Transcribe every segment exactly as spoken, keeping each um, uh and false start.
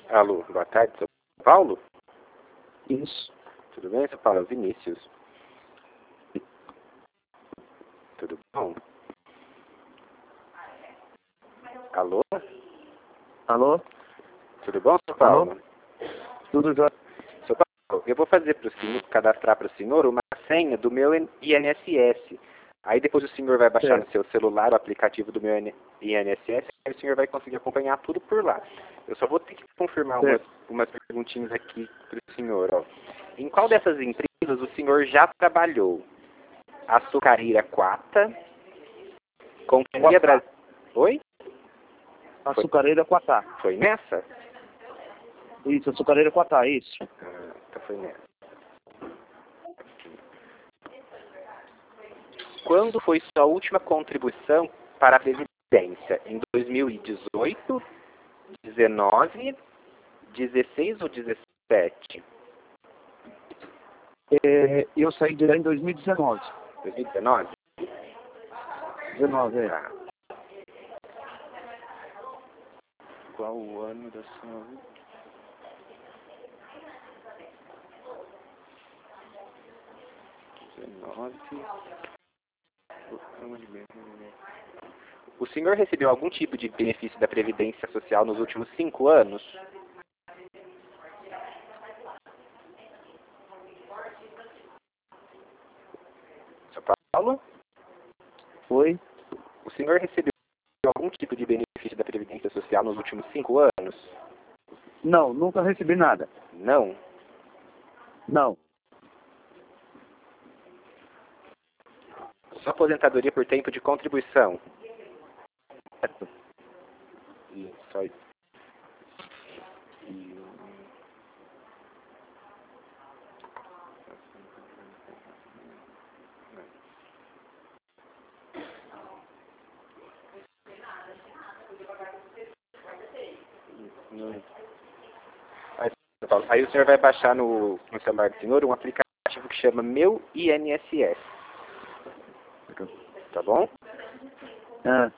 Alô, boa tarde, São Paulo? Isso. Tudo bem, São Paulo? Vinícius. Tudo bom? Alô? Alô? Tudo bom, São Paulo? Alô? Tudo jóia. São Paulo, eu vou fazer para o senhor, cadastrar para o senhor uma senha do meu I N S S. Aí depois o senhor vai baixar Certo. no seu celular o aplicativo do meu I N S S e o senhor vai conseguir acompanhar tudo por lá. Eu só vou ter que confirmar umas, Certo. umas perguntinhas aqui para o senhor. Ó. Em qual dessas empresas o senhor já trabalhou? Açucareira Quata, Companhia Quatá. Brasil... Oi? Açucareira Quatá. Foi nessa? Isso, açucareira Quatá, isso. Ah, então foi nessa. Quando foi sua última contribuição para a Previdência? Em dois mil e dezoito, dezenove, dezesseis ou dezessete? É, eu saí de lá em dois mil e dezenove. dois mil e dezenove? dezenove, é. Tá. Qual o ano da sua... dezenove... O senhor recebeu algum tipo de benefício da Previdência Social nos últimos cinco anos? São Paulo? Foi? O senhor recebeu algum tipo de benefício da Previdência Social nos últimos cinco anos? Não, nunca recebi nada. Não. Não. Sua aposentadoria por tempo de contribuição? Certo. E só isso. E... Não. Aí, Paulo, aí o senhor vai baixar no, no celular do senhor um aplicativo que chama Meu I N S S. Tá bom? É.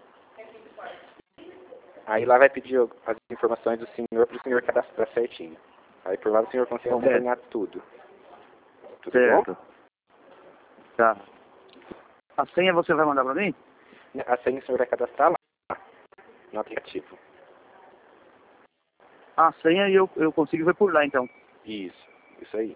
Aí lá vai pedir as informações do senhor para o senhor cadastrar certinho. Aí por lá o senhor consegue Correto. acompanhar tudo. Tudo Certo. Tá. A senha você vai mandar pra mim? bom? A senha o senhor vai cadastrar lá, no aplicativo. A senha eu, eu consigo ver por lá, então. Isso, isso aí.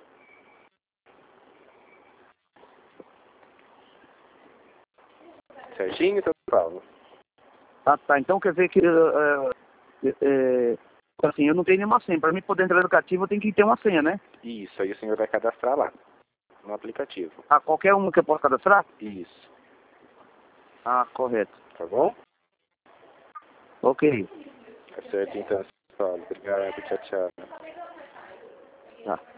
Certinho, São Paulo? Ah, tá. Então quer dizer que... é, é, assim, eu não tenho nenhuma senha. Para mim poder entrar no aplicativo eu tenho que ter uma senha, né? Isso, aí o senhor vai cadastrar lá, no aplicativo. Ah, qualquer uma que eu possa cadastrar? Isso, Ah, correto. tá bom? Ok. Tá certo então, São Paulo. Obrigado, tchau, tchau. Tá.